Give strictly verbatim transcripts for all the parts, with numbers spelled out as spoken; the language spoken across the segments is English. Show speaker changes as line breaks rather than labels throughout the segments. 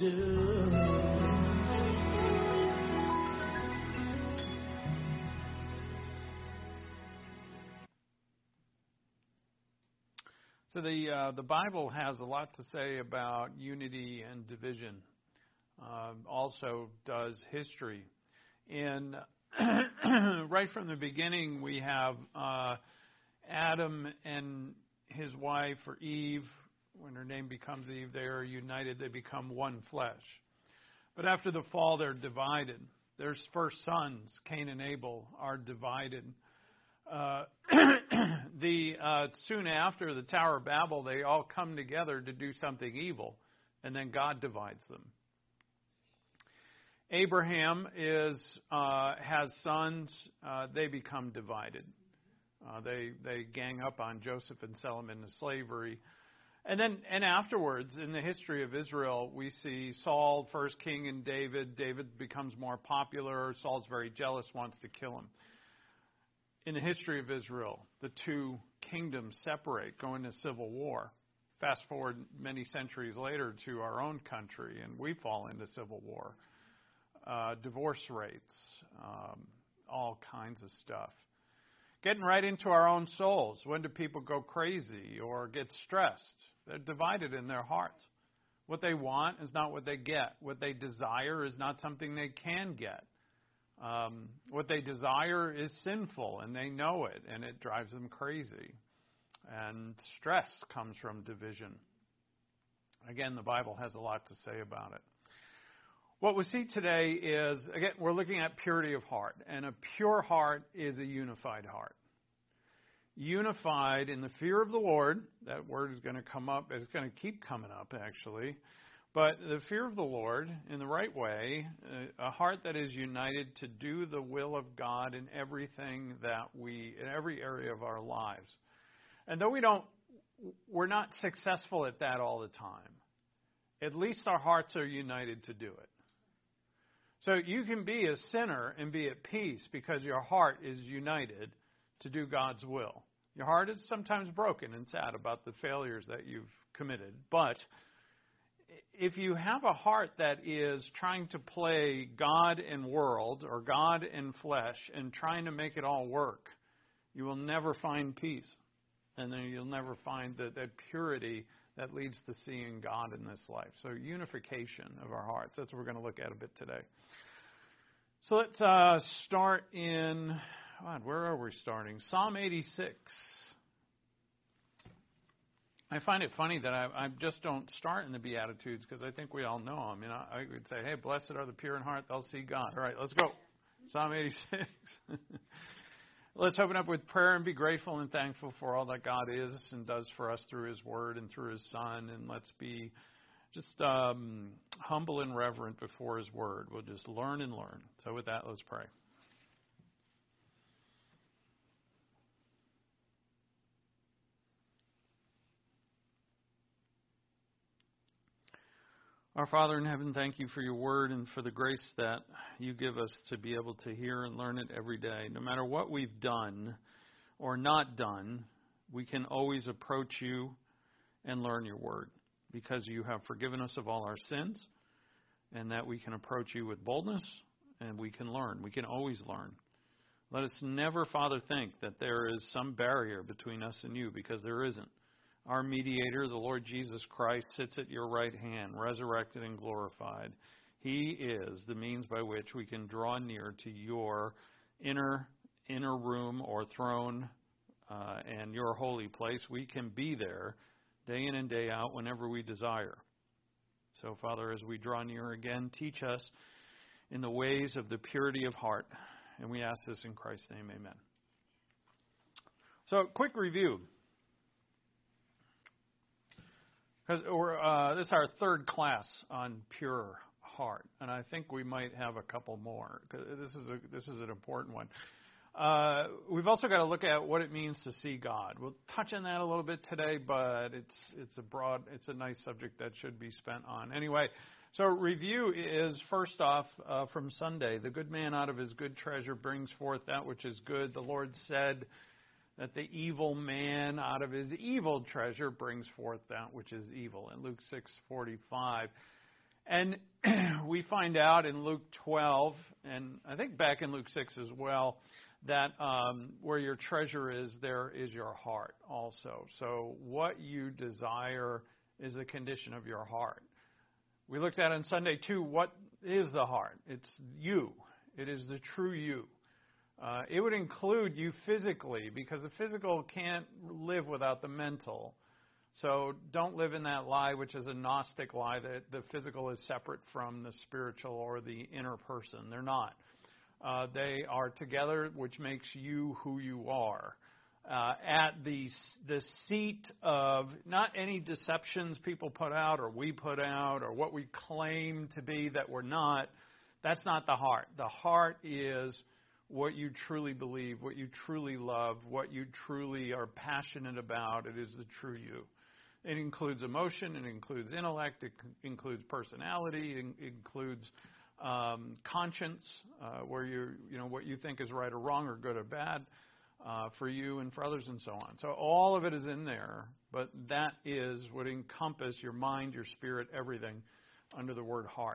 do.
So the uh, the Bible has a lot to say about unity and division. Uh, also does history. In right from the beginning, we have uh, Adam and his wife, or Eve. When her name becomes Eve, they are united. They become one flesh. But after the fall, they're divided. Their first sons, Cain and Abel, are divided. Uh, the uh, soon after the Tower of Babel, they all come together to do something evil, and then God divides them. Abraham is uh, has sons. Uh, they become divided. Uh, they they gang up on Joseph and sell him into slavery. And then and afterwards, in the history of Israel, we see Saul, first king, and David. David becomes more popular. Saul's very jealous, wants to kill him. In the history of Israel, the two kingdoms separate, go into civil war. Fast forward many centuries later to our own country, and we fall into civil war. Uh, divorce rates, um, all kinds of stuff. Getting right into our own souls. When do people go crazy or get stressed? They're divided in their hearts. What they want is not what they get. What they desire is not something they can get. Um, what they desire is sinful, and they know it, and it drives them crazy. And stress comes from division. Again, the Bible has a lot to say about it. What we see today is, again, we're looking at purity of heart, and a pure heart is a unified heart. Unified in the fear of the Lord. That word is going to come up. It's going to keep coming up, actually. But the fear of the Lord in the right way, a heart that is united to do the will of God in everything that we, in every area of our lives. And though we don't, we're not successful at that all the time, at least our hearts are united to do it. So you can be a sinner and be at peace because your heart is united to do God's will. Your heart is sometimes broken and sad about the failures that you've committed, but if you have a heart that is trying to play God and world or God and flesh and trying to make it all work, you will never find peace. And then you'll never find that, that purity that leads to seeing God in this life. So unification of our hearts. That's what we're going to look at a bit today. So let's uh, start in, God, where are we starting? Psalm eighty-six. I find it funny that I, I just don't start in the Beatitudes because I think we all know them. You know, I would say, hey, blessed are the pure in heart, they'll see God. All right, let's go. Psalm eighty-six. Let's open up with prayer and be grateful and thankful for all that God is and does for us through His Word and through His Son. And let's be just um, humble and reverent before His Word. We'll just learn and learn. So with that, let's pray. Our Father in heaven, thank you for your word and for the grace that you give us to be able to hear and learn it every day. No matter what we've done or not done, we can always approach you and learn your word because you have forgiven us of all our sins and that we can approach you with boldness and we can learn. We can always learn. Let us never, Father, think that there is some barrier between us and you because there isn't. Our mediator, the Lord Jesus Christ, sits at your right hand, resurrected and glorified. He is the means by which we can draw near to your inner inner room or throne uh, and your holy place. We can be there day in and day out whenever we desire. So, Father, as we draw near again, teach us in the ways of the purity of heart. And we ask this in Christ's name, amen. So, quick review. Because uh, this is our third class on pure heart, and I think we might have a couple more. Cause this is a, this is an important one. Uh, we've also got to look at what it means to see God. We'll touch on that a little bit today, but it's it's a broad, it's a nice subject that should be spent on. Anyway, so review is first off uh, from Sunday. The good man out of his good treasure brings forth that which is good. The Lord said that the evil man out of his evil treasure brings forth that which is evil in Luke six forty-five. And we find out in Luke twelve, and I think back in Luke six as well, that um, where your treasure is, there is your heart also. So what you desire is the condition of your heart. We looked at on Sunday, too, what is the heart? It's you. It is the true you. Uh, it would include you physically, because the physical can't live without the mental. So don't live in that lie, which is a Gnostic lie, that the physical is separate from the spiritual or the inner person. They're not. Uh, they are together, which makes you who you are. Uh, at the the seat of not any deceptions people put out or we put out or what we claim to be that we're not. That's not the heart. The heart is what you truly believe, what you truly love, what you truly are passionate about. It is the true you. It includes emotion, it includes intellect, it includes personality, it includes um, conscience, uh, where you you know what you think is right or wrong or good or bad uh, for you and for others and so on. So all of it is in there, but that is what encompass your mind, your spirit, everything under the word heart.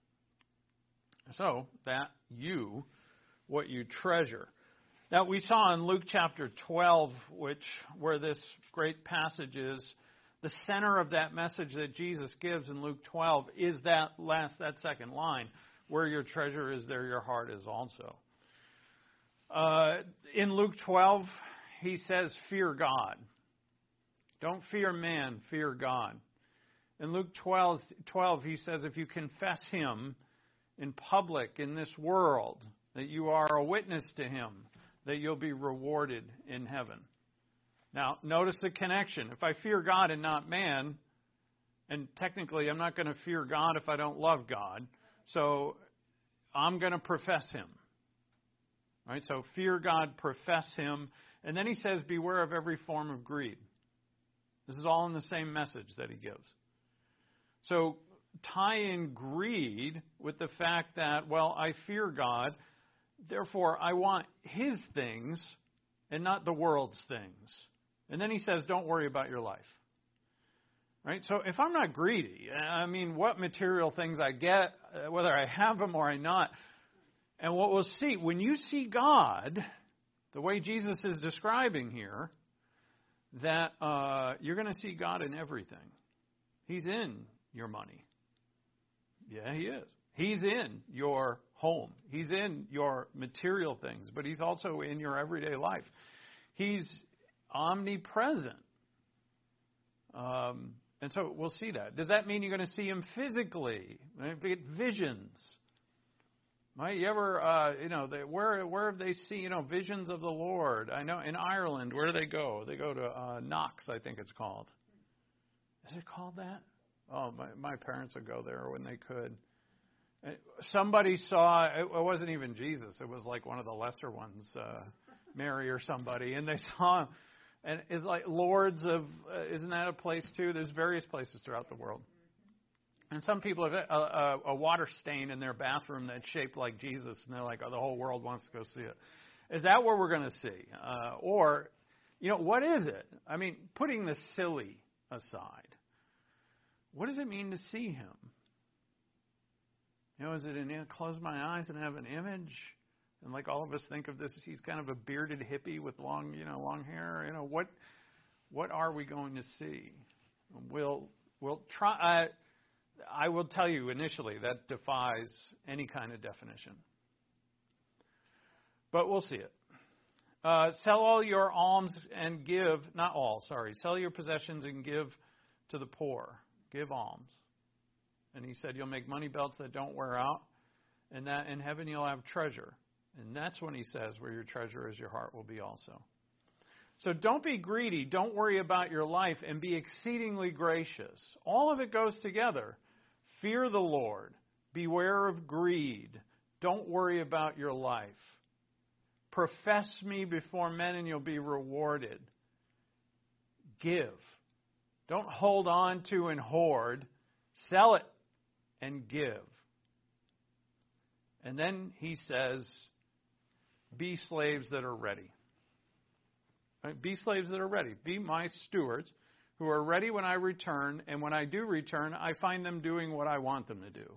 So that you, what you treasure. Now we saw in Luke chapter twelve, which where this great passage is. The center of that message that Jesus gives in Luke twelve is that last, that second line, where your treasure is, there your heart is also. Uh, in Luke twelve, he says, fear God. Don't fear man, fear God. In Luke twelve, twelve, he says, if you confess him in public in this world, that you are a witness to him, that you'll be rewarded in heaven. Now, notice the connection. If I fear God and not man, and technically I'm not going to fear God if I don't love God, so I'm going to profess him. Right? So fear God, profess him, and then he says, beware of every form of greed. This is all in the same message that he gives. So tie in greed with the fact that, well, I fear God, therefore I want his things and not the world's things. And then he says, don't worry about your life. Right? So if I'm not greedy, I mean, what material things I get, whether I have them or I not, and what we'll see, when you see God, the way Jesus is describing here, that uh, you're going to see God in everything. He's in your money. Yeah, he is. He's in your home. He's in your material things, but he's also in your everyday life. He's omnipresent. Um, and so we'll see that. Does that mean you're going to see him physically? Get visions. Right? You ever, uh, you know, they, where where have they seen, you know, visions of the Lord? I know in Ireland, where do they go? They go to uh, Knox, I think it's called. Is it called that? Oh, my, my parents would go there when they could. Somebody saw, it wasn't even Jesus. It was like one of the lesser ones, uh, Mary or somebody. And they saw him. And it's like Lords of, uh, isn't that a place too? There's various places throughout the world. And some people have a, a, a water stain in their bathroom that's shaped like Jesus. And they're like, oh, the whole world wants to go see it. Is that what we're going to see? Uh, or, you know, what is it? I mean, putting the silly aside, what does it mean to see him? You know, is it in close my eyes and have an image? And like all of us think of this, he's kind of a bearded hippie with long, you know, long hair. You know, what what are we going to see? We'll we'll try. I, I will tell you initially that defies any kind of definition, but we'll see it. Uh, sell all your alms and give, not all, sorry, sell your possessions and give to the poor. Give alms. And he said, you'll make money belts that don't wear out, and that in heaven you'll have treasure. And that's when he says, where your treasure is, your heart will be also. So don't be greedy. Don't worry about your life, and be exceedingly gracious. All of it goes together. Fear the Lord. Beware of greed. Don't worry about your life. Profess me before men, and you'll be rewarded. Give. Don't hold on to and hoard. Sell it and give. And then he says, be slaves that are ready. Right? Be slaves that are ready. Be my stewards who are ready when I return, and when I do return, I find them doing what I want them to do.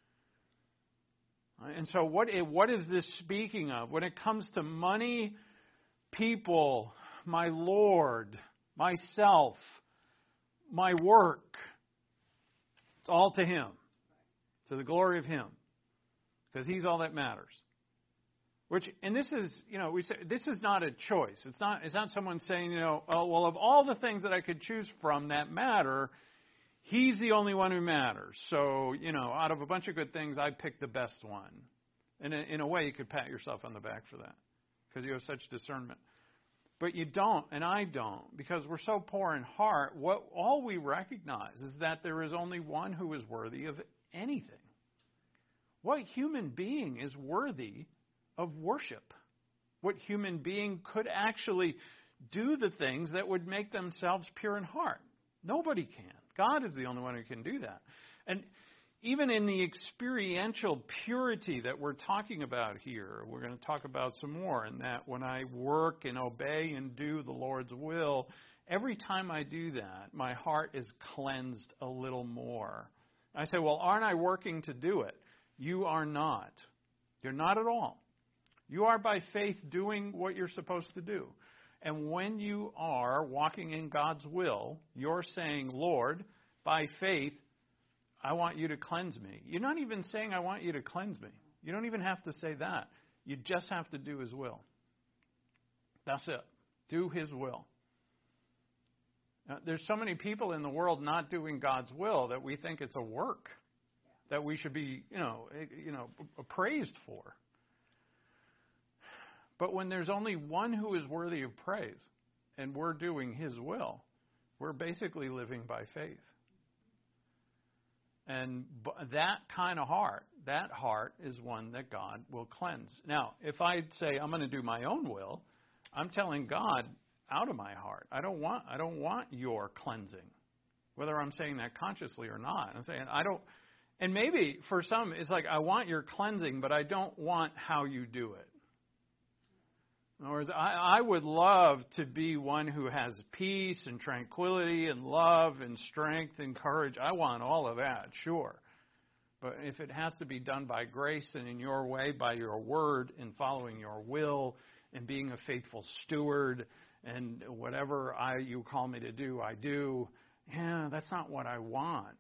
And so what, what is this speaking of? When it comes to money, people, my Lord, myself, my work, it's all to Him, to the glory of Him, because He's all that matters. Which, and this is, you know, we say this is not a choice. It's not. It's not someone saying, you know, oh well, of all the things that I could choose from that matter, He's the only one who matters. So, you know, out of a bunch of good things, I picked the best one. And in, in a way, you could pat yourself on the back for that because you have such discernment. But you don't, and I don't, because we're so poor in heart. What all we recognize is that there is only one who is worthy of anything. What human being is worthy of worship? What human being could actually do the things that would make themselves pure in heart? Nobody can. God is the only one who can do that. And even in the experiential purity that we're talking about here, we're going to talk about some more, in that when I work and obey and do the Lord's will, every time I do that, my heart is cleansed a little more. I say, well, aren't I working to do it? You are not. You're not at all. You are by faith doing what you're supposed to do. And when you are walking in God's will, you're saying, Lord, by faith, I want you to cleanse me. You're not even saying, I want you to cleanse me. You don't even have to say that. You just have to do His will. That's it. Do His will. Now, there's so many people in the world not doing God's will that we think it's a work that we should be, you know, you know, praised for. But when there's only one who is worthy of praise, and we're doing His will, we're basically living by faith. And that kind of heart, that heart is one that God will cleanse. Now, if I say I'm going to do my own will, I'm telling God out of my heart, I don't want, I don't want your cleansing, whether I'm saying that consciously or not. I'm saying I don't, and maybe for some it's like I want your cleansing, but I don't want how you do it. In other words, I, I would love to be one who has peace and tranquility and love and strength and courage. I want all of that, sure. But if it has to be done by grace and in your way, by your word and following your will and being a faithful steward and whatever I you call me to do, I do, yeah, that's not what I want.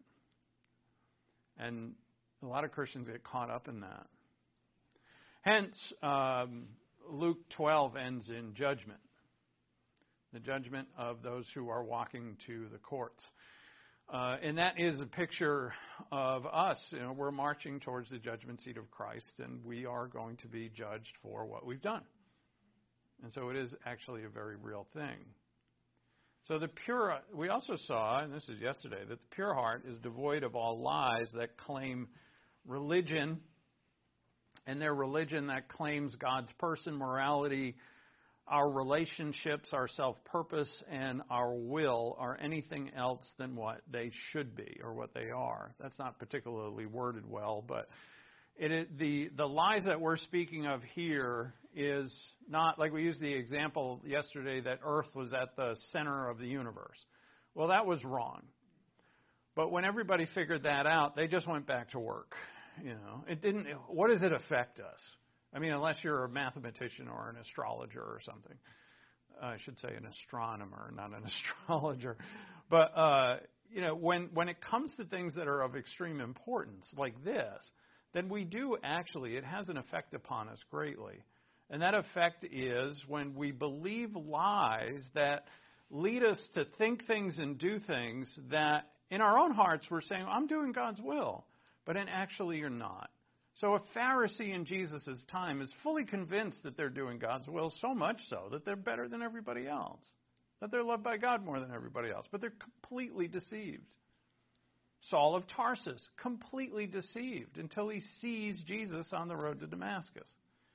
And a lot of Christians get caught up in that. Hence, um, Luke twelve ends in judgment. The judgment of those who are walking to the courts. Uh, and that is a picture of us. You know, we're marching towards the judgment seat of Christ, and we are going to be judged for what we've done. And so it is actually a very real thing. So the pure, we also saw, and this is yesterday, that the pure heart is devoid of all lies that claim religion, and their religion that claims God's person, morality, our relationships, our self-purpose, and our will are anything else than what they should be or what they are. That's not particularly worded well, but it is, the, the lies that we're speaking of here is not, like we used the example yesterday that Earth was at the center of the universe. Well, that was wrong. But when everybody figured that out, they just went back to work. You know, it didn't. What does it affect us? I mean, unless you're a mathematician or an astrologer or something. I should say an astronomer, not an astrologer. But uh, you know, when when it comes to things that are of extreme importance, like this, then we do actually. It has an effect upon us greatly, and that effect is when we believe lies that lead us to think things and do things that, in our own hearts, we're saying, "I'm doing God's will." But in actually you're not. So a Pharisee in Jesus' time is fully convinced that they're doing God's will, so much so that they're better than everybody else, that they're loved by God more than everybody else, but they're completely deceived. Saul of Tarsus, completely deceived until he sees Jesus on the road to Damascus.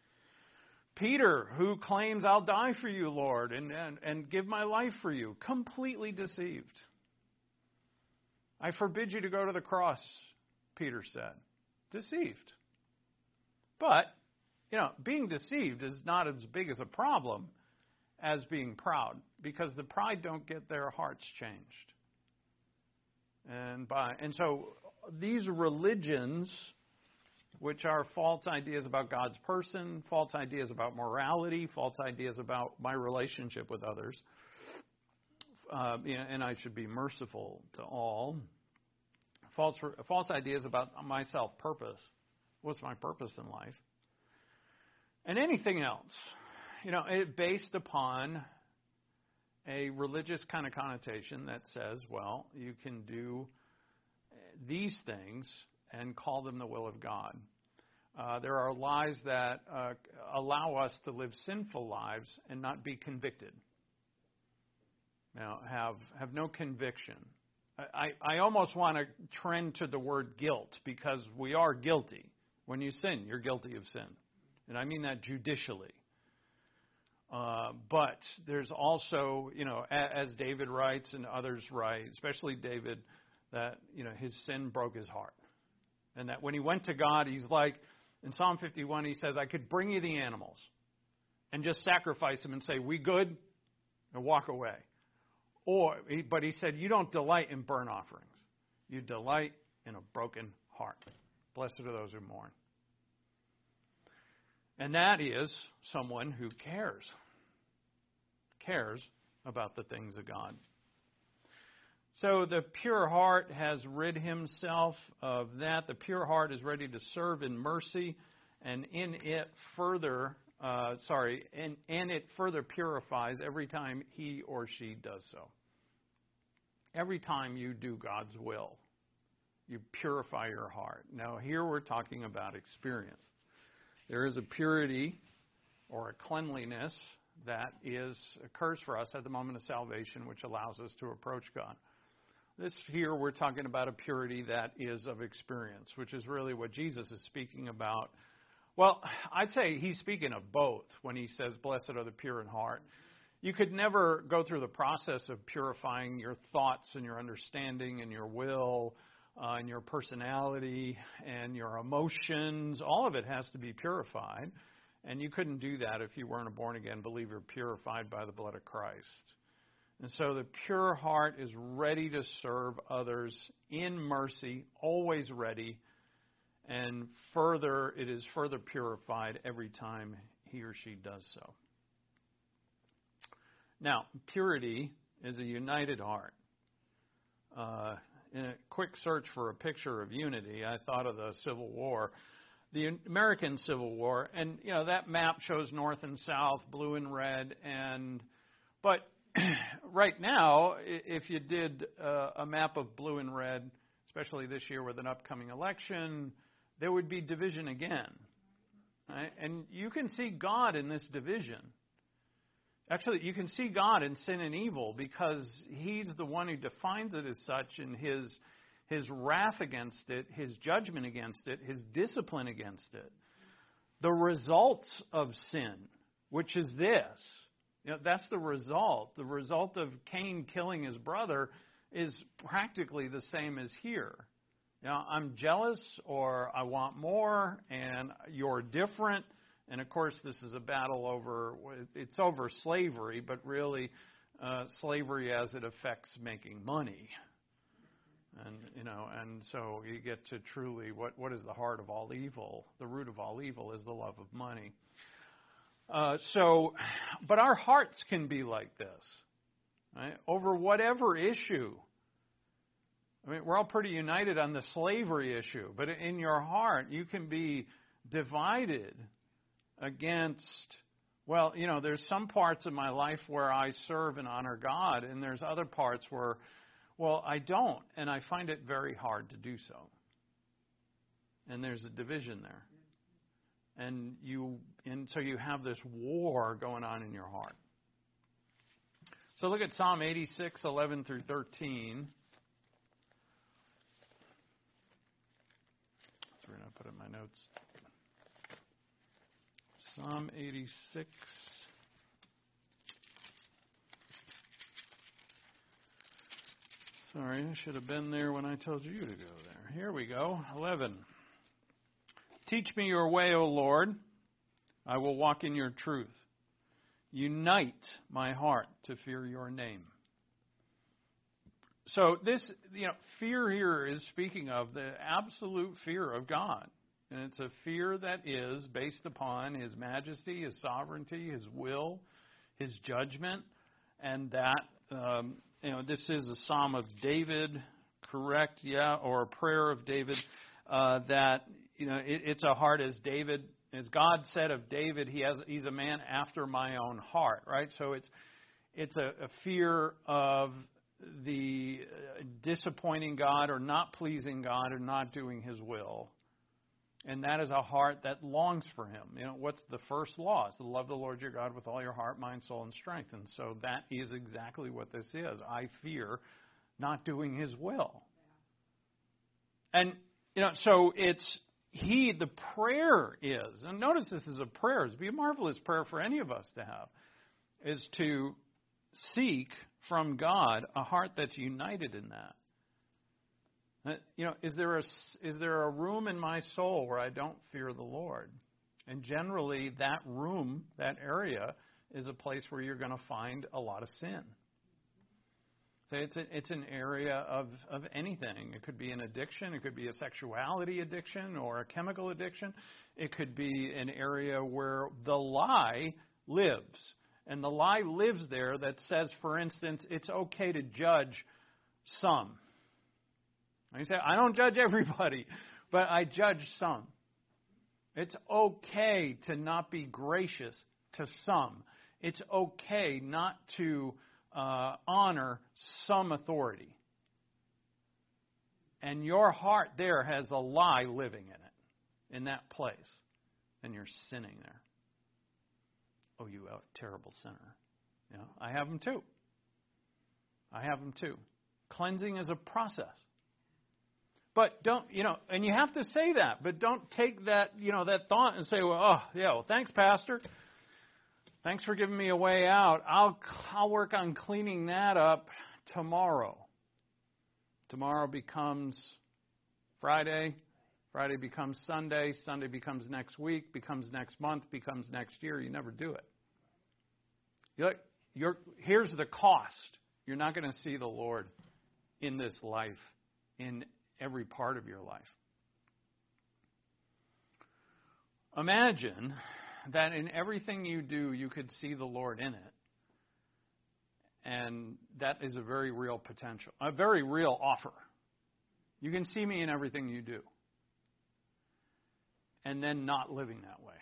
Peter, who claims, I'll die for you, Lord, and, and, and give my life for you, completely deceived. I forbid you to go to the cross, Peter said. Deceived. But, you know, being deceived is not as big as a problem as being proud, because the pride don't get their hearts changed. And by and so these religions, which are false ideas about God's person, false ideas about morality, false ideas about my relationship with others, uh, and I should be merciful to all. False false ideas about my self-purpose. What's my purpose in life? And anything else, you know, it based upon a religious kind of connotation that says, well, you can do these things and call them the will of God. Uh, there are lies that uh, allow us to live sinful lives and not be convicted. Now, have have no conviction. I, I almost want to trend to the word guilt, because we are guilty. When you sin, you're guilty of sin. And I mean that judicially. Uh, but there's also, you know, as David writes and others write, especially David, that, you know, his sin broke his heart. And that when he went to God, he's like, in Psalm fifty-one, he says, I could bring you the animals and just sacrifice them and say, we good? And walk away. Or, but he said, you don't delight in burnt offerings. You delight in a broken heart. Blessed are those who mourn. And that is someone who cares. Cares about the things of God. So the pure heart has rid himself of that. The pure heart is ready to serve in mercy, and in it further, uh, sorry, and, and it further purifies every time he or she does so. Every time you do God's will, you purify your heart. Now, here we're talking about experience. There is a purity or a cleanliness that is occurs for us at the moment of salvation, which allows us to approach God. This here we're talking about a purity that is of experience, which is really what Jesus is speaking about. Well, I'd say he's speaking of both when he says, blessed are the pure in heart. You could never go through the process of purifying your thoughts and your understanding and your will uh, and your personality and your emotions. All of it has to be purified. And you couldn't do that if you weren't a born-again believer purified by the blood of Christ. And so the pure heart is ready to serve others in mercy, always ready. And further, it is further purified every time he or she does so. Now, purity is a united heart. Uh, in a quick search for a picture of unity, I thought of the Civil War. The American Civil War, and you know that map shows north and south, blue and red, and but right now, if you did uh, a map of blue and red, especially this year with an upcoming election, there would be division again, right? And you can see God in this division. Actually, you can see God in sin and evil because he's the one who defines it as such, and his his wrath against it, his judgment against it, his discipline against it. The results of sin, which is this, you know, that's the result. The result of Cain killing his brother is practically the same as here. You know, I'm jealous, or I want more, and you're different. And, of course, this is a battle over, it's over slavery, but really uh, slavery as it affects making money. And, you know, and so you get to truly, what, what is the heart of all evil? The root of all evil is the love of money. Uh, so, but our hearts can be like this, right? Over whatever issue. I mean, we're all pretty united on the slavery issue, but in your heart, you can be divided against, well, you know, there's some parts of my life where I serve and honor God, and there's other parts where, well, I don't, and I find it very hard to do so. And there's a division there. And you, and so you have this war going on in your heart. So look at Psalm eighty-six, eleven through thirteen. That's where I put in my notes. Psalm eighty-six. Sorry, I should have been there when I told you to go there. Here we go. eleven. Teach me your way, O Lord. I will walk in your truth. Unite my heart to fear your name. so this, you know, fear here is speaking of the absolute fear of God. And it's a fear that is based upon His majesty, His sovereignty, His will, His judgment. And that, um, you know, this is a Psalm of David, correct? Yeah, or a prayer of David. Uh, that, you know, it, it's a heart as David, as God said of David, he has, he's a man after my own heart, right? So it's, it's a, a fear of the disappointing God or not pleasing God or not doing His will. And that is a heart that longs for Him. You know, what's the first law? It's to love the Lord your God with all your heart, mind, soul, and strength. And so that is exactly what this is. I fear not doing His will. And, you know, so it's He, the prayer is, and notice this is a prayer. It'd be a marvelous prayer for any of us to have, is to seek from God a heart that's united in that. You know, is there a, is there a room in my soul where I don't fear the Lord? And generally, that room, that area, is a place where you're going to find a lot of sin. So it's a, it's an area of, of anything. It could be an addiction. It could be a sexuality addiction or a chemical addiction. It could be an area where the lie lives. And the lie lives there that says, for instance, it's okay to judge some. And you say, I don't judge everybody, but I judge some. It's okay to not be gracious to some. It's okay not to uh, honor some authority. And your heart there has a lie living in it, in that place. And you're sinning there. Oh, you terrible sinner. You know, I have them too. I have them too. Cleansing is a process. But don't, you know, and you have to say that, but don't take that, you know, that thought and say, well, oh, yeah, well, thanks, Pastor. Thanks for giving me a way out. I'll, I'll work on cleaning that up tomorrow. Tomorrow becomes Friday. Friday becomes Sunday. Sunday becomes next week, becomes next month, becomes next year. You never do it. You're, you're, here's the cost. You're not going to see the Lord in this life, in every part of your life. Imagine that in everything you do, you could see the Lord in it. And that is a very real potential, a very real offer. You can see me in everything you do. And then not living that way.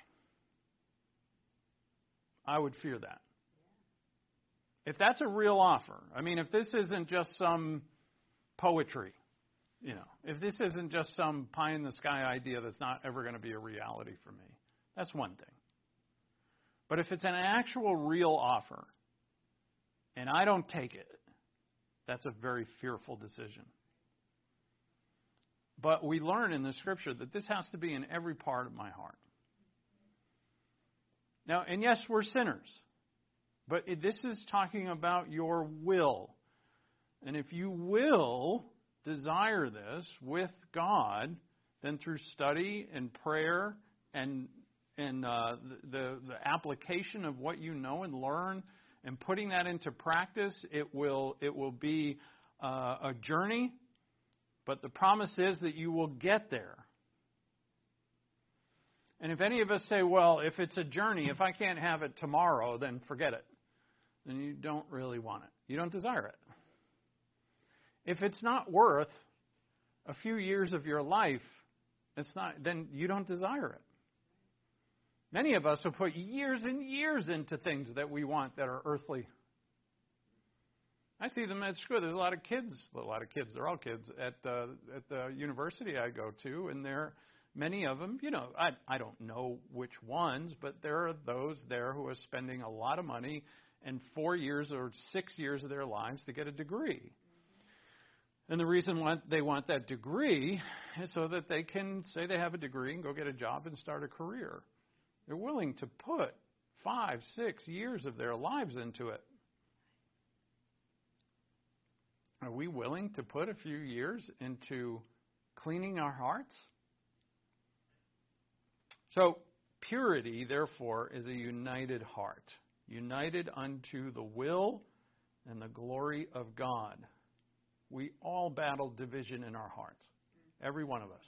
I would fear that. If that's a real offer, I mean, if this isn't just some poetry, you know, if this isn't just some pie-in-the-sky idea that's not ever going to be a reality for me, that's one thing. But if it's an actual real offer, and I don't take it, that's a very fearful decision. But we learn in the Scripture that this has to be in every part of my heart. Now, and yes, we're sinners. But this is talking about your will. And if you will desire this with God, then through study and prayer and and uh, the the application of what you know and learn and putting that into practice, it will it will be uh, a journey. But the promise is that you will get there. And if any of us say, well, if it's a journey, if I can't have it tomorrow, then forget it. Then you don't really want it. You don't desire it. If it's not worth a few years of your life, it's not. Then you don't desire it. Many of us will put years and years into things that we want that are earthly. I see them at school. There's a lot of kids, a lot of kids, they're all kids, at uh, at the university I go to, and there many of them, you know, I, I don't know which ones, but there are those there who are spending a lot of money and four years or six years of their lives to get a degree. And the reason why they want that degree is so that they can say they have a degree and go get a job and start a career. They're willing to put five, six years of their lives into it. Are we willing to put a few years into cleaning our hearts? So purity, therefore, is a united heart, united unto the will and the glory of God. We all battle division in our hearts. Every one of us.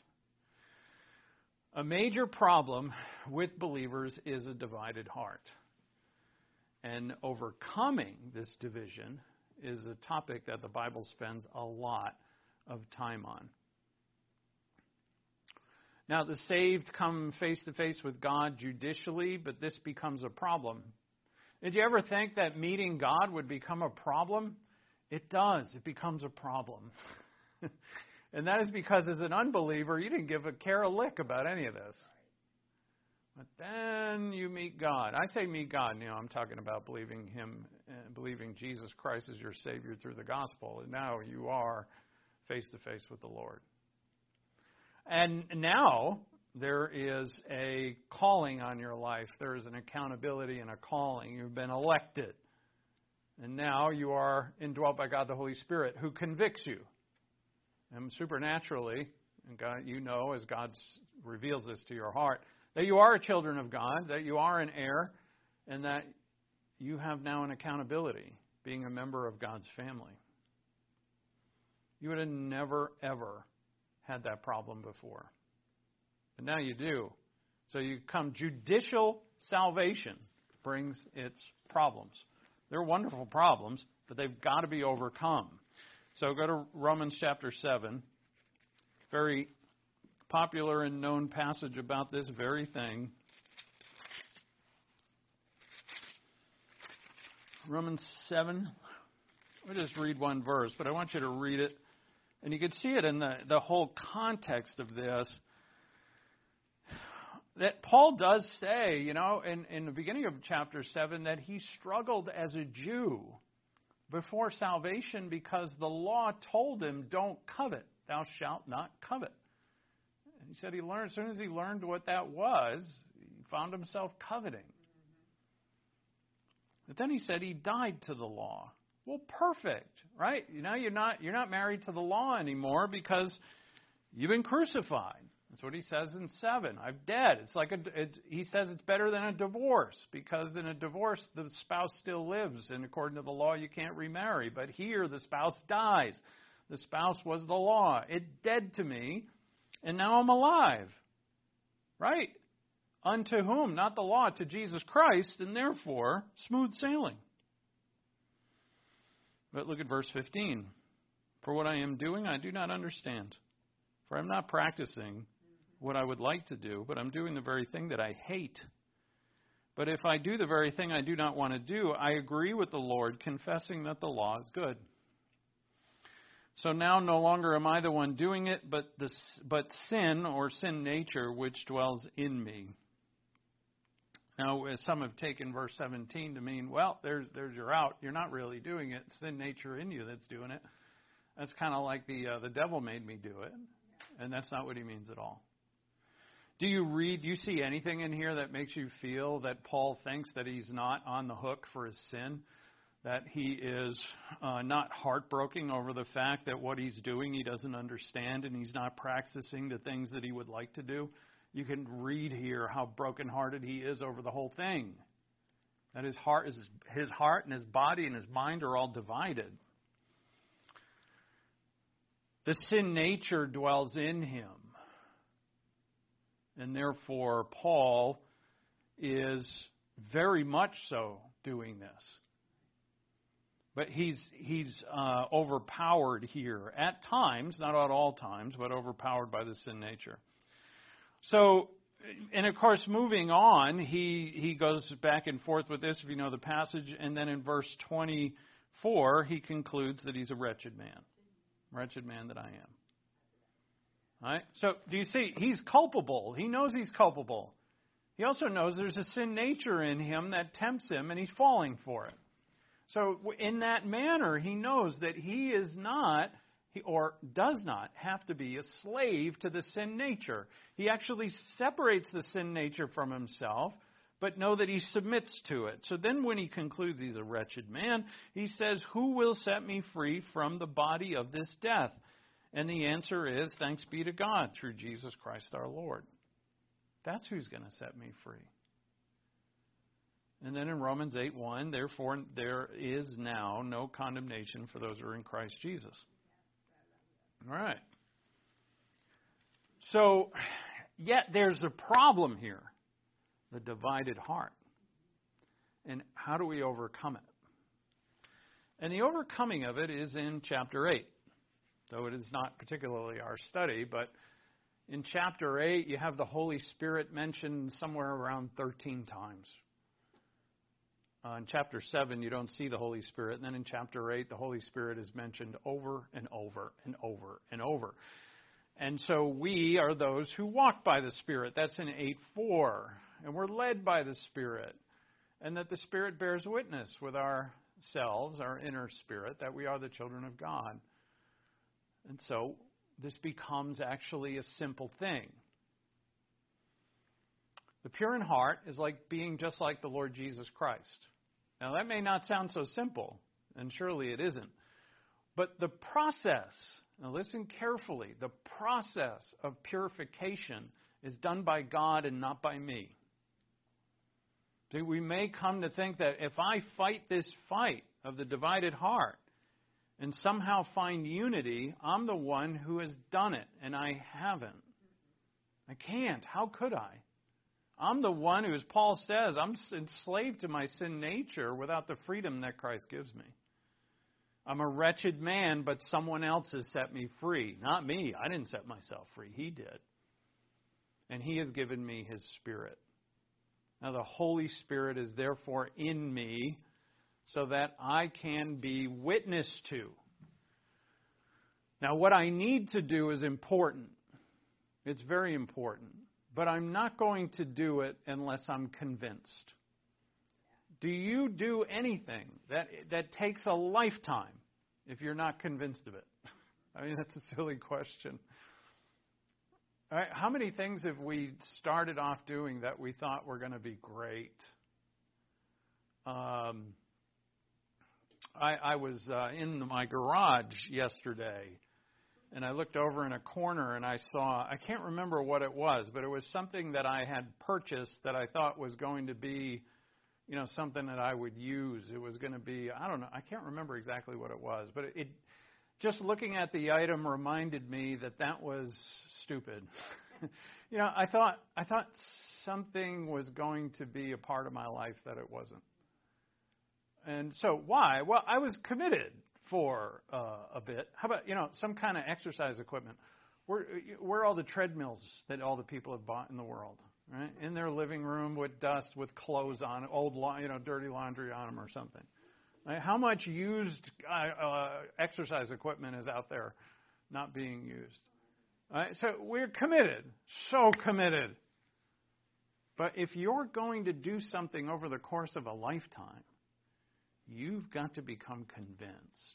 A major problem with believers is a divided heart. And overcoming this division is a topic that the Bible spends a lot of time on. Now, the saved come face to face with God judicially, but this becomes a problem. Did you ever think that meeting God would become a problem? It does. It becomes a problem. And that is because as an unbeliever, you didn't give a care a lick about any of this. But then you meet God. I say meet God, you know, I'm talking about believing Him, uh, believing Jesus Christ as your Savior through the gospel. And now you are face to face with the Lord. And now there is a calling on your life. There is an accountability and a calling. You've been elected. And now you are indwelt by God the Holy Spirit, who convicts you. And supernaturally, and God, you know, as God reveals this to your heart, that you are a children of God, that you are an heir, and that you have now an accountability, being a member of God's family. You would have never, ever had that problem before. But now you do. So you come, judicial salvation brings its problems. They're wonderful problems, but they've got to be overcome. So go to Romans chapter seven. Very popular and known passage about this very thing. Romans seven. I'll just read one verse, but I want you to read it. And you can see it in the, the whole context of this. That Paul does say, you know, in, in the beginning of chapter seven, that he struggled as a Jew before salvation because the law told him, don't covet. Thou shalt not covet. And he said he learned, as soon as he learned what that was, he found himself coveting. But then he said he died to the law. Well, perfect, right? You know, you're not you're not married to the law anymore because you've been crucified. That's what he says in seven. I'm dead. It's like a, it, he says it's better than a divorce because in a divorce the spouse still lives, and according to the law you can't remarry. But here the spouse dies. The spouse was the law. It's dead to me, and now I'm alive. Right? Unto whom? Not the law, to Jesus Christ, and therefore smooth sailing. But look at verse fifteen. For what I am doing, I do not understand. For I'm not practicing what I would like to do, but I'm doing the very thing that I hate. But if I do the very thing I do not want to do, I agree with the Lord, confessing that the law is good. So now no longer am I the one doing it, but the, but sin, or sin nature, which dwells in me. Now, some have taken verse seventeen to mean, well, there's there's your out. You're not really doing it. It's sin nature in you that's doing it. That's kind of like the uh, the devil made me do it. And that's not what he means at all. Do you read, do you see anything in here that makes you feel that Paul thinks that he's not on the hook for his sin? That he is uh, not heartbroken over the fact that what he's doing he doesn't understand and he's not practicing the things that he would like to do? You can read here how brokenhearted he is over the whole thing. That his heart is his heart and his body and his mind are all divided. The sin nature dwells in him. And therefore, Paul is very much so doing this. But he's he's uh, overpowered here at times, not at all times, but overpowered by the sin nature. So, and of course, moving on, he, he goes back and forth with this, if you know the passage. And then in verse twenty-four, he concludes that he's a wretched man. Wretched man that I am. All right? So, do you see? He's culpable. He knows he's culpable. He also knows there's a sin nature in him that tempts him, and he's falling for it. So, in that manner, he knows that he is not, or does not, have to be a slave to the sin nature. He actually separates the sin nature from himself, but know that he submits to it. So then when he concludes he's a wretched man, he says, who will set me free from the body of this death? And the answer is, thanks be to God through Jesus Christ our Lord. That's who's going to set me free. And then in Romans eight one, therefore there is now no condemnation for those who are in Christ Jesus. All right. So, yet there's a problem here, the divided heart. And how do we overcome it? And the overcoming of it is in chapter eight, though it is not particularly our study, but in chapter eight, you have the Holy Spirit mentioned somewhere around thirteen times. Uh, in chapter seven, you don't see the Holy Spirit. And then in chapter eight, the Holy Spirit is mentioned over and over and over and over. And so we are those who walk by the Spirit. That's in eight four. And we're led by the Spirit. And that the Spirit bears witness with ourselves, our inner spirit, that we are the children of God. And so this becomes actually a simple thing. The pure in heart is like being just like the Lord Jesus Christ. Now, that may not sound so simple, and surely it isn't. But the process, now listen carefully, the process of purification is done by God and not by me. See, we may come to think that if I fight this fight of the divided heart and somehow find unity, I'm the one who has done it, and I haven't. I can't. How could I? I'm the one who, as Paul says, I'm enslaved to my sin nature without the freedom that Christ gives me. I'm a wretched man, but someone else has set me free. Not me. I didn't set myself free. He did. And He has given me His Spirit. Now, the Holy Spirit is therefore in me so that I can be witness to. Now, what I need to do is important. It's very important. But I'm not going to do it unless I'm convinced. Do you do anything that that takes a lifetime if you're not convinced of it? I mean, that's a silly question. All right, how many things have we started off doing that we thought were going to be great? Um, I, I was uh, in my garage yesterday, and I looked over in a corner and I saw, I can't remember what it was, but it was something that I had purchased that I thought was going to be, you know, something that I would use. It was going to be, I don't know, I can't remember exactly what it was, but it, it just looking at the item reminded me that that was stupid. you know, I thought, I thought something was going to be a part of my life that it wasn't. And so why? Well, I was committed for uh, a bit. How about, you know, some kind of exercise equipment? Where, where are all the treadmills that all the people have bought in the world? Right? In their living room with dust, with clothes on, old, you know, dirty laundry on them or something. Right? How much used uh, uh, exercise equipment is out there not being used? Right? So we're committed, so committed. But if you're going to do something over the course of a lifetime, you've got to become convinced.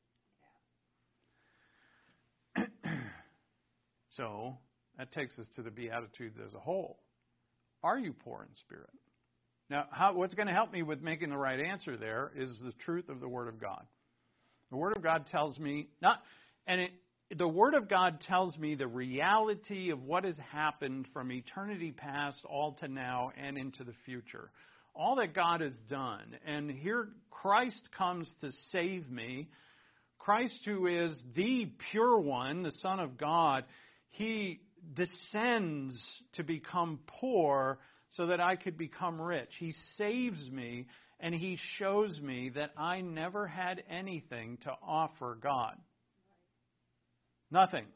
So that takes us to the Beatitudes as a whole. Are you poor in spirit? Now, how, what's going to help me with making the right answer there is the truth of the Word of God. The Word of God tells me, not, and it, the Word of God tells me the reality of what has happened from eternity past all to now and into the future. All that God has done. And here Christ comes to save me. Christ, who is the pure one, the Son of God, He descends to become poor so that I could become rich. He saves me, and He shows me that I never had anything to offer God. Nothing.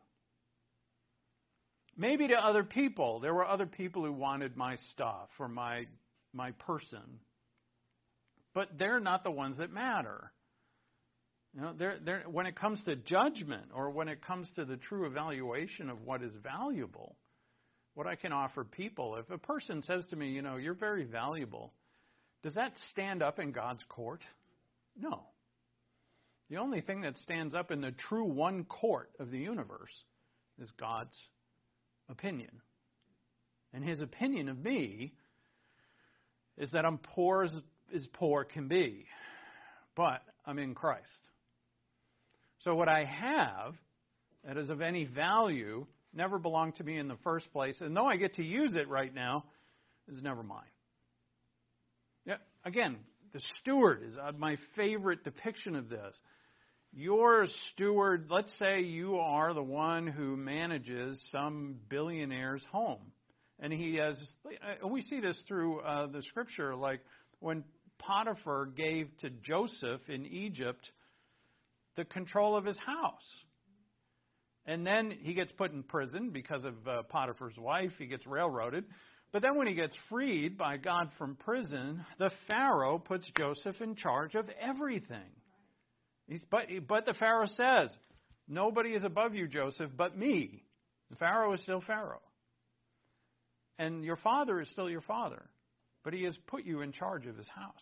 Maybe to other people. There were other people who wanted my stuff or my my person. But they're not the ones that matter. You know, they're, they're, when it comes to judgment or when it comes to the true evaluation of what is valuable, what I can offer people, if a person says to me, you know, you're very valuable, does that stand up in God's court? No. The only thing that stands up in the true one court of the universe is God's opinion. And His opinion of me is that I'm poor as, as poor can be, but I'm in Christ. So what I have that is of any value never belonged to me in the first place, and though I get to use it right now, is never mine. Yeah, again, the steward is my favorite depiction of this. You're a steward. Let's say you are the one who manages some billionaire's home. And he has, and we see this through uh, the scripture, like when Potiphar gave to Joseph in Egypt the control of his house. And then he gets put in prison because of uh, Potiphar's wife. He gets railroaded. But then when he gets freed by God from prison, the Pharaoh puts Joseph in charge of everything. He's, but, but the Pharaoh says, nobody is above you, Joseph, but me. The Pharaoh is still Pharaoh. And your father is still your father. But he has put you in charge of his house.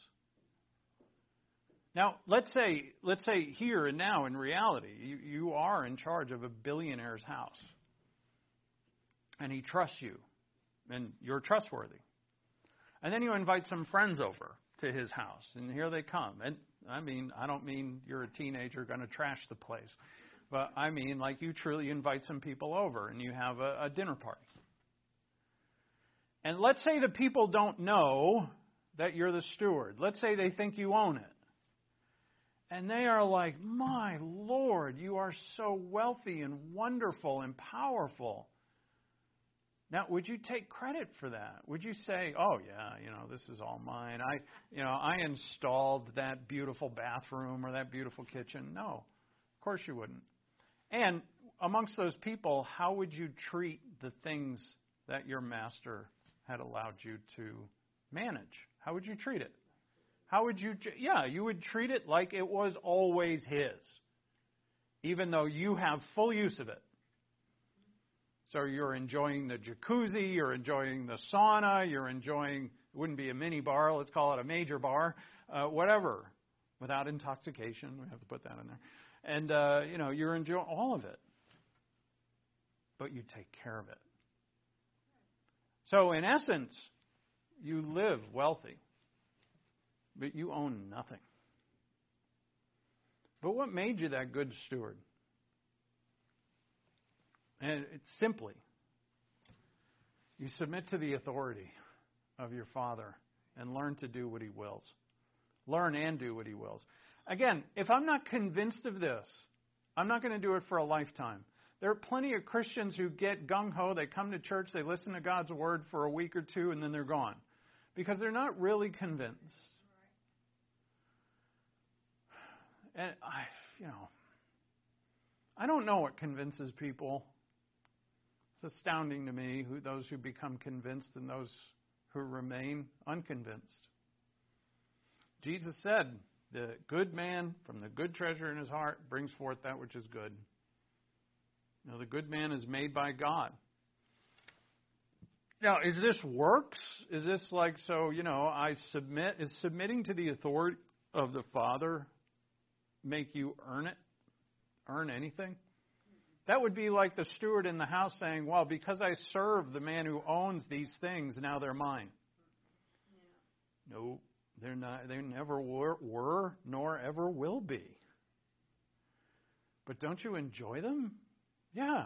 Now, let's say, let's say here and now in reality, you, you are in charge of a billionaire's house. And he trusts you. And you're trustworthy. And then you invite some friends over to his house. And here they come. And I mean, I don't mean you're a teenager going to trash the place. But I mean, like you truly invite some people over and you have a, a dinner party. And let's say the people don't know that you're the steward. Let's say they think you own it. And they are like, my Lord, you are so wealthy and wonderful and powerful. Now, would you take credit for that? Would you say, oh, yeah, you know, this is all mine. I, you know, I installed that beautiful bathroom or that beautiful kitchen. No, of course you wouldn't. And amongst those people, how would you treat the things that your master had allowed you to manage? How would you treat it? How would you, yeah, you would treat it like it was always his, even though you have full use of it. So you're enjoying the jacuzzi, you're enjoying the sauna, you're enjoying, it wouldn't be a mini bar, let's call it a major bar, uh, whatever, without intoxication, we have to put that in there. And, uh, you know, you're enjoying all of it. But you take care of it. So in essence, you live wealthy, but you own nothing. But what made you that good steward? And it's simply, you submit to the authority of your Father and learn to do what He wills. Learn and do what He wills. Again, if I'm not convinced of this, I'm not going to do it for a lifetime. There are plenty of Christians who get gung-ho, they come to church, they listen to God's Word for a week or two, and then they're gone. Because they're not really convinced. And I, you know, I don't know what convinces people. It's astounding to me who those who become convinced and those who remain unconvinced. Jesus said, the good man from the good treasure in his heart brings forth that which is good. You know, the good man is made by God. Now, is this works? Is this like, so, you know, I submit, is submitting to the authority of the Father make you earn it? Earn anything? That would be like the steward in the house saying, well, because I serve the man who owns these things, now they're mine. Yeah. No, they're not. They never were, were, nor ever will be. But don't you enjoy them? Yeah.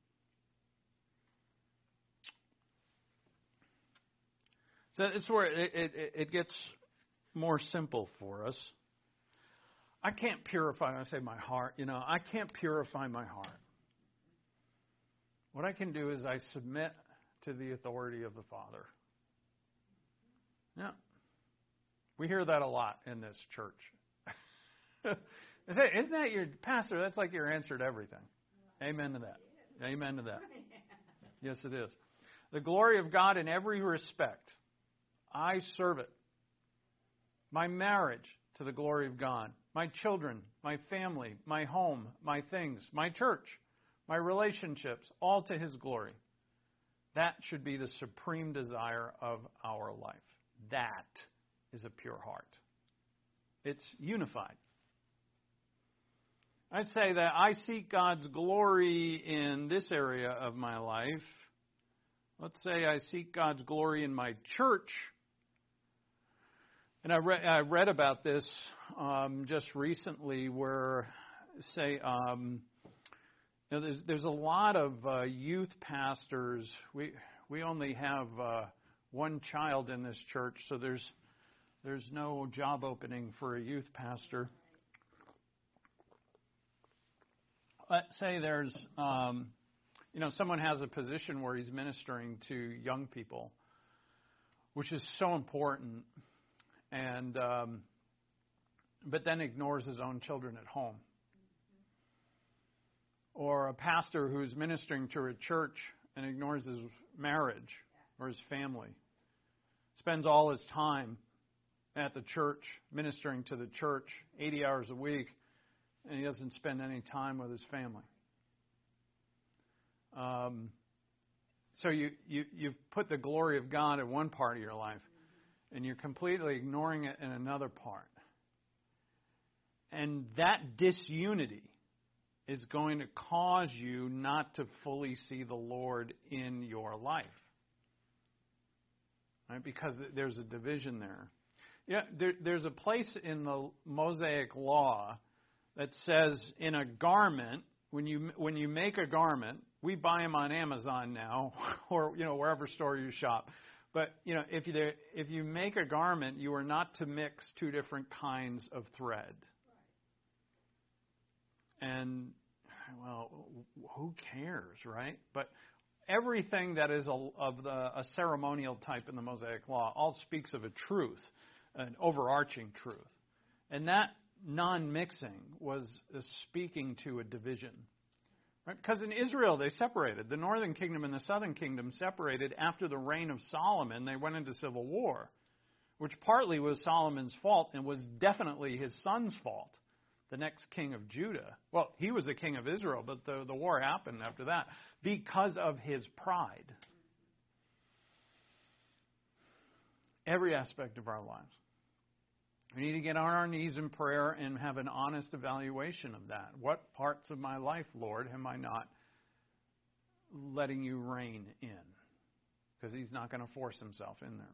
So it's where it, it, it gets more simple for us. I can't purify, I say my heart, you know, I can't purify my heart. What I can do is I submit to the authority of the Father. Yeah. We hear that a lot in this church. Isn't that your pastor? That's like your answer to everything. Amen to that. Amen to that. Yes, it is. The glory of God in every respect. I serve it. My marriage to the glory of God. My children, my family, my home, my things, my church, my relationships, all to His glory. That should be the supreme desire of our life. That is a pure heart. It's unified. I say that I seek God's glory in this area of my life. Let's say I seek God's glory in my church. And I, re- I read about this um, just recently where, say, um, you know, there's, there's a lot of uh, youth pastors. We we only have uh, one child in this church, so there's there's no job opening for a youth pastor. let's say there's, um, you know, someone has a position where he's ministering to young people, which is so important, and um, but then ignores his own children at home. Or a pastor who's ministering to a church and ignores his marriage or his family. Spends all his time at the church, ministering to the church, eighty hours a week, and he doesn't spend any time with his family. Um, so you, you, you've put the glory of God in one part of your life, and you're completely ignoring it in another part. And that disunity is going to cause you not to fully see the Lord in your life. Right? Because there's a division there. Yeah, there, there's a place in the Mosaic law that says in a garment, when you when you make a garment, we buy them on Amazon now, or you know wherever store you shop. But you know if you if you make a garment, you are not to mix two different kinds of thread. And well, who cares, right? But everything that is a, of the, a ceremonial type in the Mosaic Law all speaks of a truth, an overarching truth. And that non-mixing was speaking to a division. Right? Because in Israel, they separated. The northern kingdom and the southern kingdom separated after the reign of Solomon. They went into civil war, which partly was Solomon's fault and was definitely his son's fault. The next king of Judah. Well, he was the king of Israel, but the, the war happened after that because of his pride. Every aspect of our lives. We need to get on our knees in prayer and have an honest evaluation of that. What parts of my life, Lord, am I not letting you reign in? Because he's not going to force himself in there.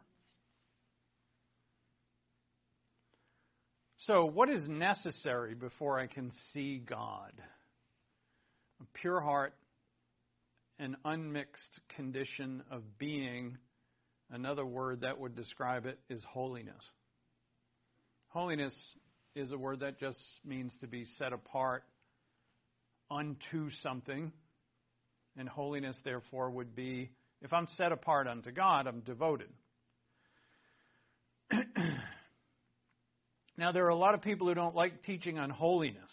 So, what is necessary before I can see God? A pure heart, an unmixed condition of being. Another word that would describe it is holiness. Holiness is a word that just means to be set apart unto something. And holiness, therefore, would be, if I'm set apart unto God, I'm devoted. Now, there are a lot of people who don't like teaching on holiness.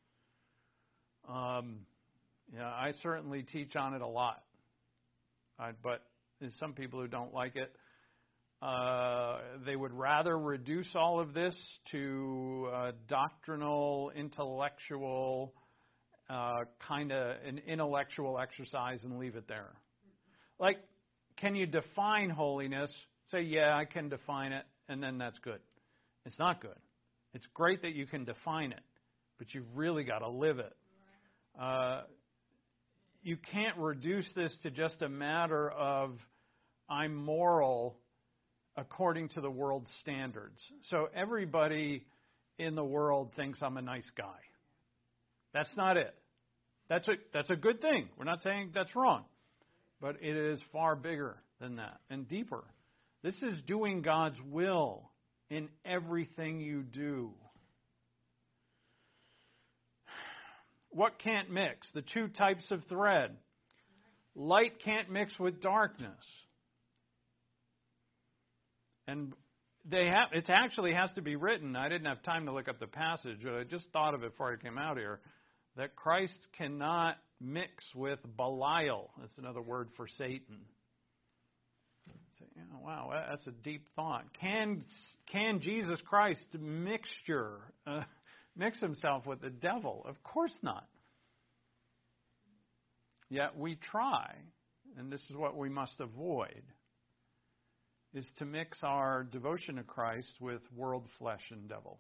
Um, yeah, I certainly teach on it a lot. Uh, but there's some people who don't like it. Uh, they would rather reduce all of this to uh, doctrinal, intellectual, uh, kind of an intellectual exercise and leave it there. Like, can you define holiness? Say, yeah, I can define it, and then that's good. It's not good. It's great that you can define it, but you've really got to live it. Uh, you can't reduce this to just a matter of I'm moral according to the world's standards. So everybody in the world thinks I'm a nice guy. That's not it. That's a, that's a good thing. We're not saying that's wrong. But it is far bigger than that and deeper. This is doing God's will in everything you do. What can't mix? The two types of thread. Light can't mix with darkness. And they have it actually has to be written. I didn't have time to look up the passage, but I just thought of it before I came out here, that Christ cannot mix with Belial. That's another word for Satan. So, you know, wow, that's a deep thought. Can can Jesus Christ mixture uh, mix himself with the devil? Of course not. Yet we try, and this is what we must avoid, is to mix our devotion to Christ with world, flesh, and devil.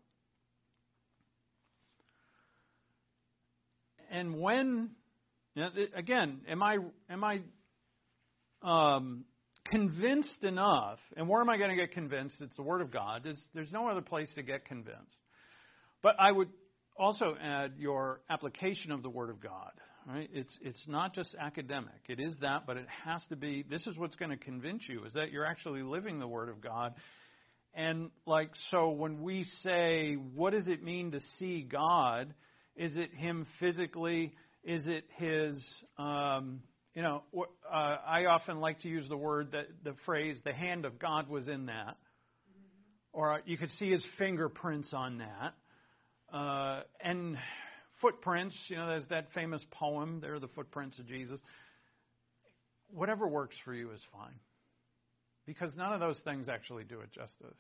And when, you know, again, am I am I um, convinced enough? And where am I going to get convinced? It's the Word of God. There's, there's no other place to get convinced. But I would also add your application of the Word of God. Right? It's it's not just academic. It is that, but it has to be. This is what's going to convince you, is that you're actually living the Word of God. And like so, when we say, what does it mean to see God? Is it Him physically Is it his, um, you know, uh, I often like to use the word, that the phrase, the hand of God was in that. Or you could see his fingerprints on that. Uh, and footprints, you know, there's that famous poem, they're the footprints of Jesus. Whatever works for you is fine. Because none of those things actually do it justice.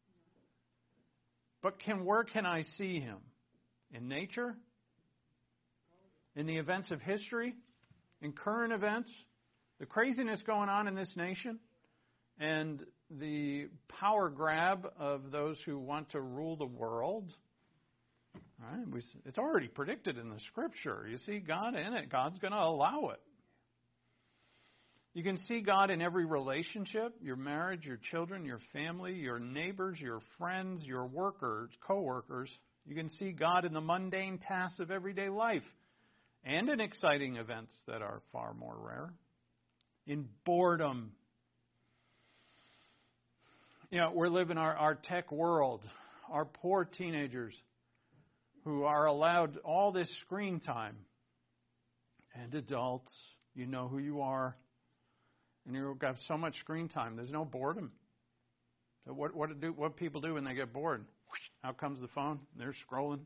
But can where can I see him? In nature? In the events of history? In current events? The craziness going on in this nation? And the power grab of those who want to rule the world? All right, we, it's already predicted in the Scripture. You see God in it. God's going to allow it. You can see God in every relationship, your marriage, your children, your family, your neighbors, your friends, your workers, co-workers. You can see God in the mundane tasks of everyday life and in exciting events that are far more rare. In boredom. You know, we're living our, our tech world. Our poor teenagers who are allowed all this screen time. And adults, you know who you are. And you've got so much screen time. There's no boredom. So what what do what people do when they get bored? Out comes the phone. They're scrolling.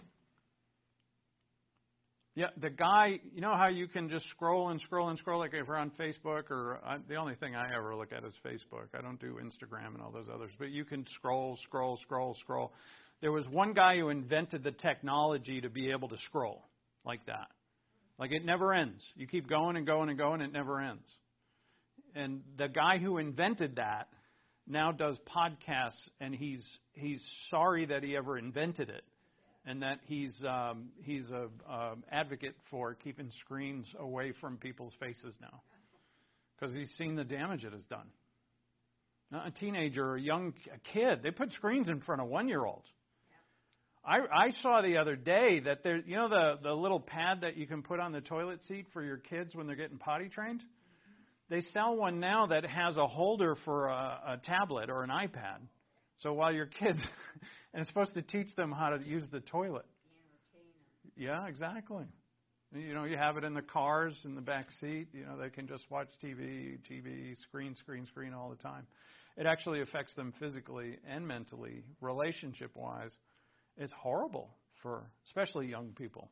Yeah, the guy. You know how you can just scroll and scroll and scroll, like if you're on Facebook, or I, the only thing I ever look at is Facebook. I don't do Instagram and all those others. But you can scroll, scroll, scroll, scroll. There was one guy who invented the technology to be able to scroll like that. Like it never ends. You keep going and going and going, it never ends. And the guy who invented that now does podcasts, and he's he's sorry that he ever invented it, and that he's um, he's a um, advocate for keeping screens away from people's faces now, because he's seen the damage it has done. Now, a teenager or a young a kid, they put screens in front of one-year-olds. I, I saw the other day that there, you know, the the little pad that you can put on the toilet seat for your kids when they're getting potty trained. They sell one now that has a holder for a, a tablet or an iPad. So while your kids, and it's supposed to teach them how to use the toilet. Yeah, exactly. You know, you have it in the cars, in the back seat. You know, they can just watch T V, T V, screen, screen, screen all the time. It actually affects them physically and mentally, relationship-wise. It's horrible for especially young people.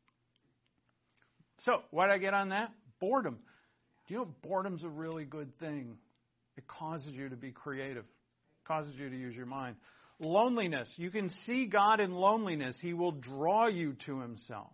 So, why did I get on that? Boredom. Do you know boredom's a really good thing? It causes you to be creative. It causes you to use your mind. Loneliness. You can see God in loneliness. He will draw you to himself.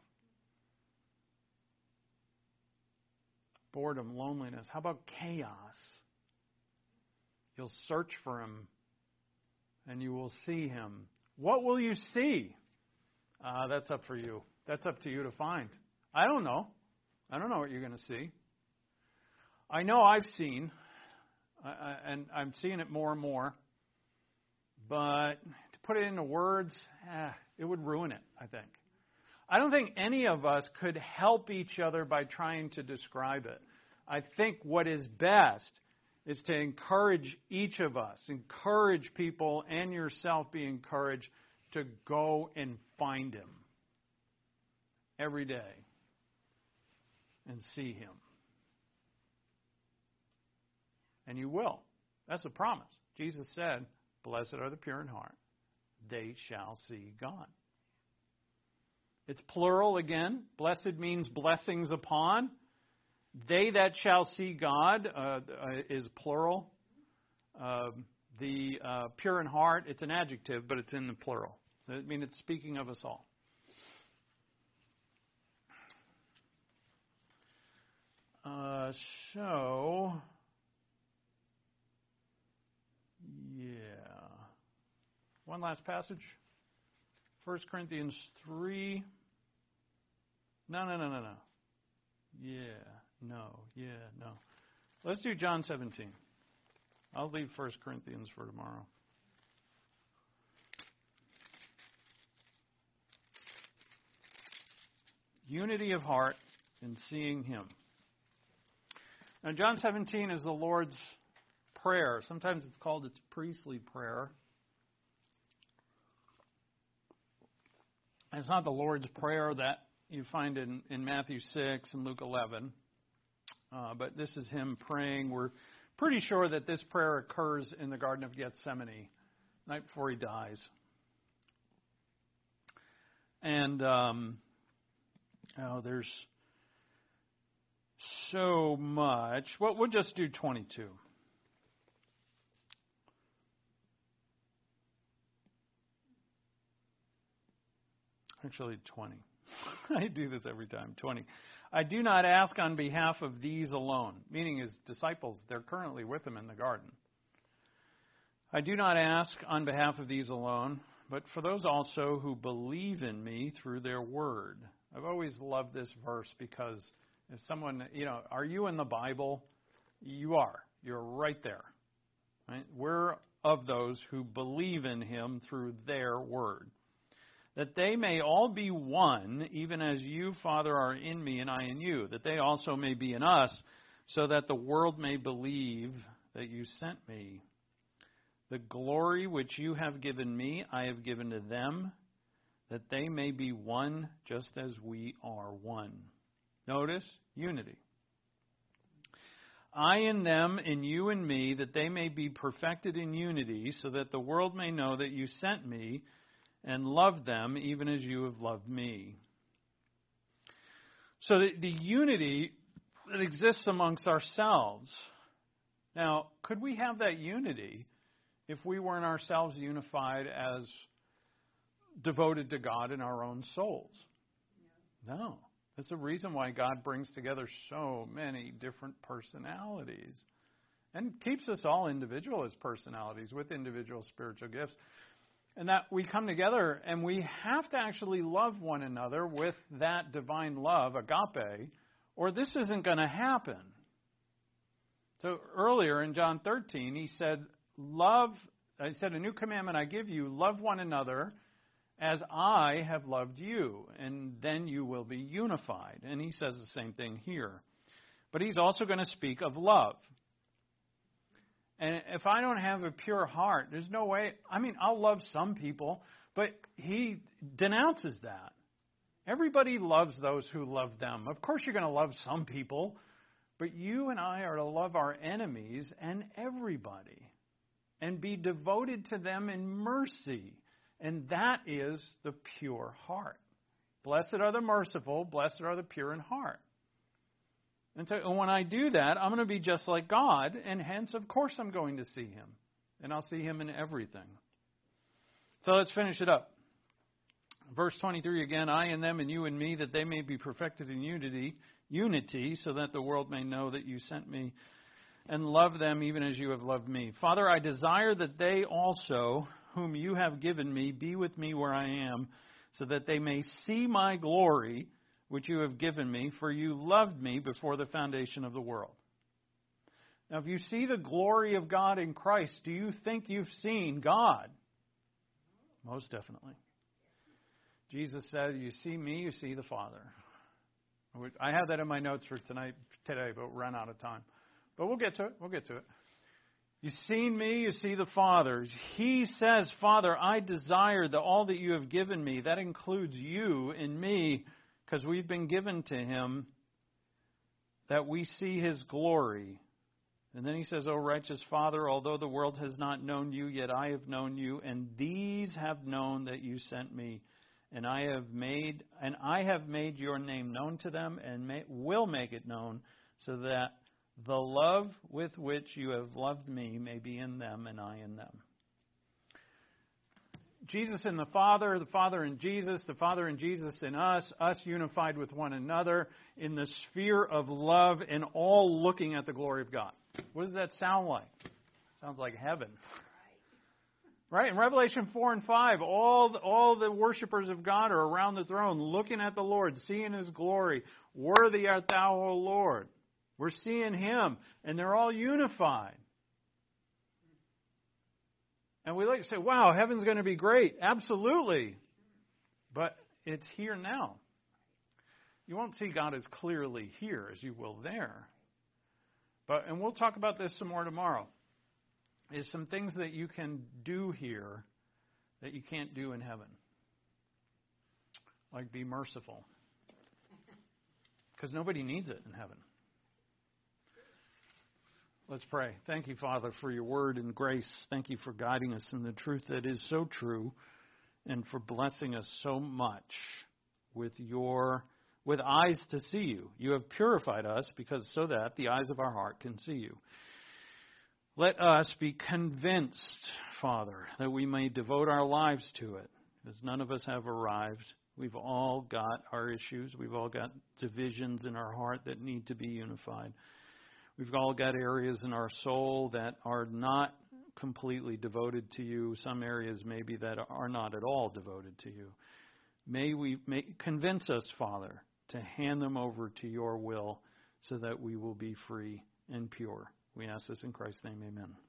Boredom, loneliness. How about chaos? You'll search for him and you will see him. What will you see? Uh, that's up for you. That's up to you to find. I don't know. I don't know what you're going to see. I know I've seen, uh, and I'm seeing it more and more, but to put it into words, eh, it would ruin it, I think. I don't think any of us could help each other by trying to describe it. I think what is best is to encourage each of us, encourage people and yourself be encouraged to go and find him every day and see him. And you will. That's a promise. Jesus said, blessed are the pure in heart. They shall see God. It's plural again. Blessed means blessings upon. They that shall see God uh, uh, is plural. Uh, the uh, pure in heart, it's an adjective, but it's in the plural. I mean, it's speaking of us all. Uh, so... Yeah. One last passage. First Corinthians three. No, no, no, no, no. Yeah, no, yeah, no. Let's do John seventeen. I'll leave First Corinthians for tomorrow. Unity of heart in seeing him. Now, John seventeen is the Lord's Prayer. Sometimes it's called its priestly prayer. And it's not the Lord's Prayer that you find in, in Matthew six and Luke eleven. Uh, but this is him praying. We're pretty sure that this prayer occurs in the Garden of Gethsemane, night before he dies. And um, oh, there's so much. Well, we'll just do twenty-two. Actually, twenty. I do this every time. twenty. I do not ask on behalf of these alone, meaning his disciples. They're currently with him in the garden. I do not ask on behalf of these alone, but for those also who believe in me through their word. I've always loved this verse because if someone, you know, are you in the Bible? You are. You're right there. Right? We're of those who believe in him through their word. That they may all be one, even as you, Father, are in me and I in you, that they also may be in us, so that the world may believe that you sent me. The glory which you have given me, I have given to them, that they may be one just as we are one. Notice, unity. I in them, and you in me, that they may be perfected in unity, so that the world may know that you sent me, and love them even as you have loved me. So the, the unity that exists amongst ourselves. Now, could we have that unity if we weren't ourselves unified as devoted to God in our own souls? No. That's a reason why God brings together so many different personalities and keeps us all individual as personalities with individual spiritual gifts. And that we come together and we have to actually love one another with that divine love, agape, or this isn't going to happen. So earlier in John thirteen, he said, love, I said, a new commandment I give you, love one another as I have loved you, and then you will be unified. And he says the same thing here. But he's also going to speak of love. And if I don't have a pure heart, there's no way. I mean, I'll love some people, but he denounces that. Everybody loves those who love them. Of course, you're going to love some people, but you and I are to love our enemies and everybody and be devoted to them in mercy. And that is the pure heart. Blessed are the merciful, blessed are the pure in heart. And so when I do that, I'm going to be just like God, and hence, of course, I'm going to see him. And I'll see him in everything. So let's finish it up. Verse twenty-three again, I in them and you in me, that they may be perfected in unity, unity, so that the world may know that you sent me and love them even as you have loved me. Father, I desire that they also, whom you have given me, be with me where I am, so that they may see my glory, which you have given me, for you loved me before the foundation of the world. Now, if you see the glory of God in Christ, do you think you've seen God? Most definitely. Jesus said, you see me, you see the Father. I have that in my notes for tonight, today, but we'll run out of time. But we'll get to it. We'll get to it. You've seen me, you see the Father. He says, Father, I desire that all that you have given me, that includes you and me, because we've been given to him, that we see his glory. And then he says, O righteous Father, although the world has not known you, yet I have known you, and these have known that you sent me. And I have made and I have made your name known to them, and may, will make it known, so that the love with which you have loved me may be in them and I in them. Jesus in the Father, the Father in Jesus, the Father in Jesus in us, us unified with one another in the sphere of love and all looking at the glory of God. What does that sound like? Sounds like heaven. Right? In Revelation four and five, all the, all the worshipers of God are around the throne looking at the Lord, seeing his glory. Worthy art thou, O Lord. We're seeing him, and they're all unified. And we like to say, wow, heaven's going to be great. Absolutely. But it's here now. You won't see God as clearly here as you will there. But, and we'll talk about this some more tomorrow, is some things that you can do here that you can't do in heaven. Like be merciful. because nobody needs it in heaven. Let's pray. Thank you, Father, for your word and grace. Thank you for guiding us in the truth that is so true, and for blessing us so much with your with eyes to see you. You have purified us because so that the eyes of our heart can see you. Let us be convinced, Father, that we may devote our lives to it, because none of us have arrived. We've all got our issues. We've all got divisions in our heart that need to be unified. We've all got areas in our soul that are not completely devoted to you. Some areas maybe that are not at all devoted to you. May we may, convince us, Father, to hand them over to your will so that we will be free and pure. We ask this in Christ's name, amen.